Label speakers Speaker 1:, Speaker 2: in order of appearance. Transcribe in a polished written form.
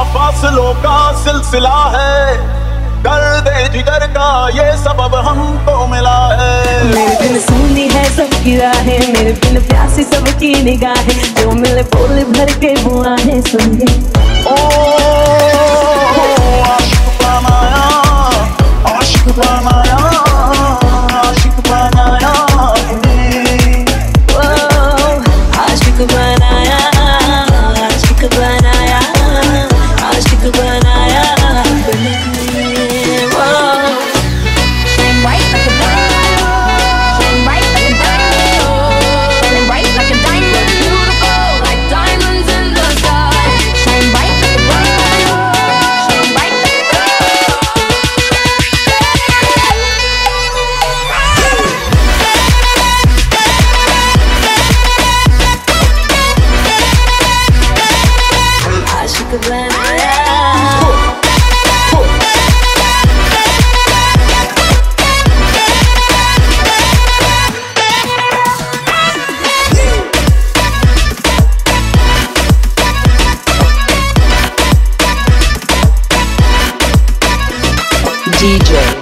Speaker 1: फासलों का सिलसिला है, दर्द जिगर का ये सबब हमको मिला है।
Speaker 2: मेरे बिन सुनी है सबकी राहें, मेरे बिन प्यासी सबकी निगाहें, जो मिले बोल भर के बुआएं सुनिए।
Speaker 1: ओ आशिक बनाया, आशिक बनाया, आशिक बनाया,
Speaker 2: आशिक बनाया, आशिक बनाया, आशिक बनाया।
Speaker 3: DJ